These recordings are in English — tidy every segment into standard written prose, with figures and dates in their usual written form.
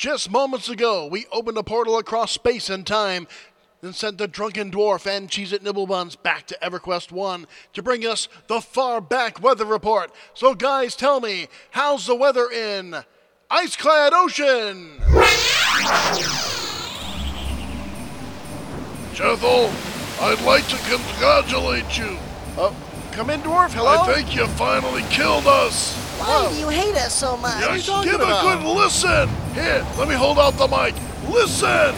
Just moments ago, we opened a portal across space and time, then sent the Drunken Dwarf and Cheez-It Nibblebuns back to EverQuest 1 to bring us the Far Back Weather Report. So guys, tell me, how's the weather in Ice-Clad Ocean? Jethel, I'd like to congratulate you. Come in, Dwarf. Hello? I think you finally killed us. Why do you hate us so much? Yeah, are you talking give about? a good listen. Here, let me hold out the mic. Listen.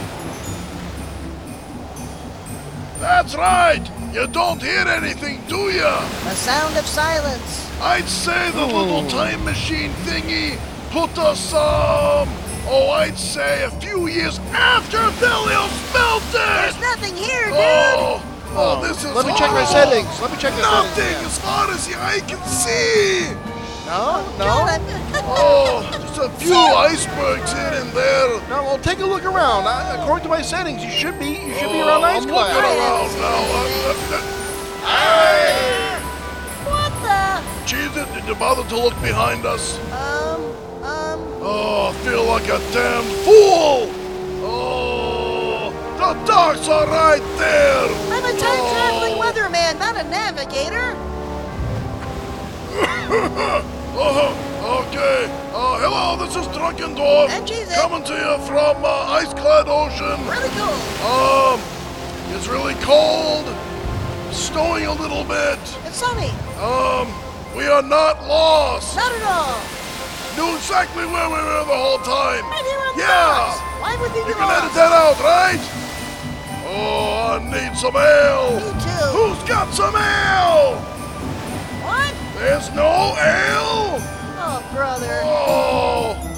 That's right. You don't hear anything, do ya? The sound of silence. I'd say the little time machine thingy put us, I'd say a few years after Velios melted. There's nothing here, dude. This is Let me check my horrible. settings. Let me check my Nothing settings. as far as the eye can see. No? God, Just a few icebergs here and there. No, well, take a look around. According to my settings, you should be around I'm Ice looking Clad. around now. Hey! what the? Cheez-It, did you bother to look behind us? Oh, I feel like a damned fool! Oh, the docks are right there! I'm a time-traveling weatherman, not a navigator. Okay. Hello, this is Drunken Dwarf. And Cheez-It. Coming to you from Ice-Clad Ocean. Really cool. It's really cold. Snowing a little bit. It's sunny. We are not lost. Not at all. Knew exactly where we were the whole time. Right here on the Yeah. docks. Why would we be You can edit lost? that out, right? Oh, I need some ale. Me too. Who's got some ale? What? There's no ale? Oh, brother. Oh,